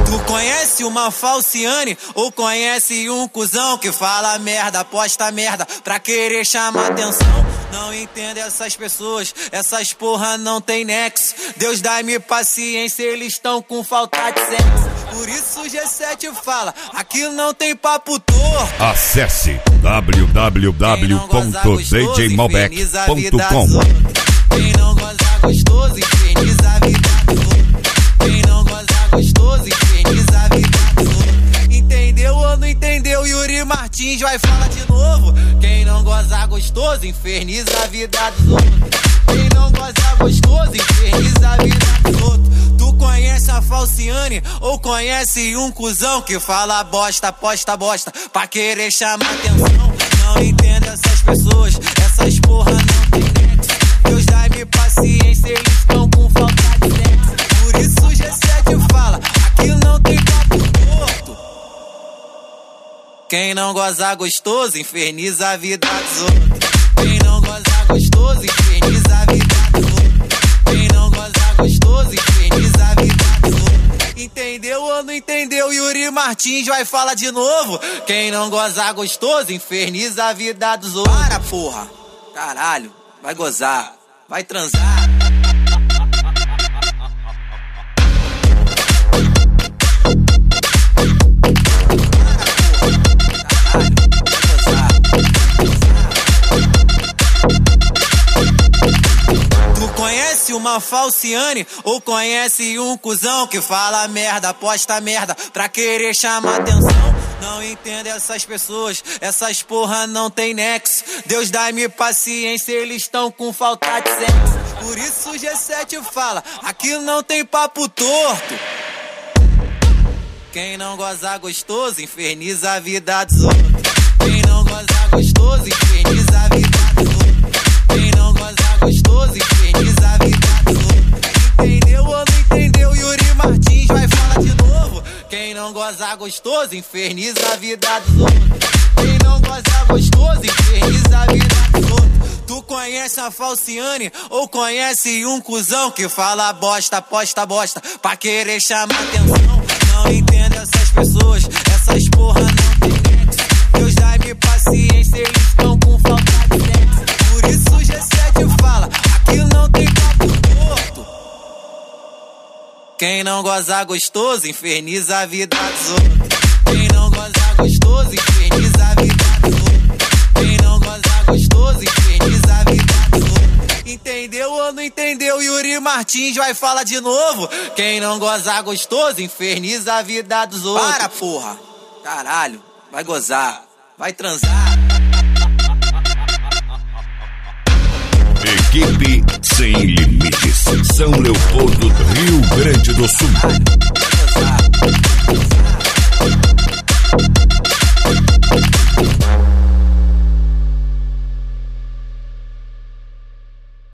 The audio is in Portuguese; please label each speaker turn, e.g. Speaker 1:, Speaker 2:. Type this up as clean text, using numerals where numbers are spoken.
Speaker 1: Tu conhece uma falciane ou conhece um cuzão que fala merda, posta merda pra querer chamar atenção? Não entendo essas pessoas, essas porra não tem nexo. Deus dá-me paciência, eles estão com falta de sexo. Por isso o G7 fala, aqui não tem papo torto.
Speaker 2: Acesse www.djmalbec.com.
Speaker 1: Quem não goza gostoso, inferniza a vida do outro. Quem não goza gostoso, inferniza a vida do outro. Entendeu ou não entendeu? Yuri Martins vai falar de novo. Quem não goza gostoso, inferniza a vida dos outros. Quem não goza gostoso, inferniza a vida dos outros. Tu conhece a falciane ou conhece um cuzão que fala bosta, posta bosta pra querer chamar atenção? Não entendo essas pessoas, essas porra não tem nexo. Deus dá-me paciência, eles estão com falta de sexo. Por isso o G7 fala, aqui não tem papo torto. Quem não goza gostoso, inferniza a vida dos outros. Quem não goza gostoso, inferniza a vida dos outros. Quem não goza gostoso, inferniza a vida dos outros. Entendeu ou não entendeu? Yuri Martins vai falar de novo. Quem não goza gostoso, inferniza a vida dos outros. Para, porra! Caralho, vai gozar, vai transar. Conhece uma falciane ou conhece um cuzão que fala merda, posta merda pra querer chamar atenção? Não entendo essas pessoas, essas porra não tem nexo. Deus dá-me paciência, eles estão com falta de sexo. Por isso o G7 fala, aqui não tem papo torto. Quem não goza gostoso, inferniza a vida dos outros. Quem não goza gostoso, inferniza a vida dos outros. Quem não goza gostoso, inferniza a vida dos outros. Entendeu ou não entendeu? Yuri Martins vai falar de novo. Quem não goza gostoso, inferniza a vida dos outros. Quem não goza gostoso, inferniza a vida dos outros. Tu conhece a falciane ou conhece um cuzão que fala bosta, posta bosta pra querer chamar atenção? Não entendo essas pessoas, essas porra não tem nexo. Deus dá-me paciência, eles estão com falta de sexo. Por isso o G7 fala, aqui não tem papo torto. Quem não goza gostoso, inferniza a vida dos outros. Quem não goza gostoso, inferniza a vida dos outros. Quem não goza gostoso, inferniza a vida dos outros. Entendeu ou não entendeu? Yuri Martins vai falar de novo. Quem não goza gostoso, inferniza a vida dos outros. Para, porra! Caralho, vai gozar, vai transar.
Speaker 2: Equipe Sem Limites, São Leopoldo, Rio Grande do Sul.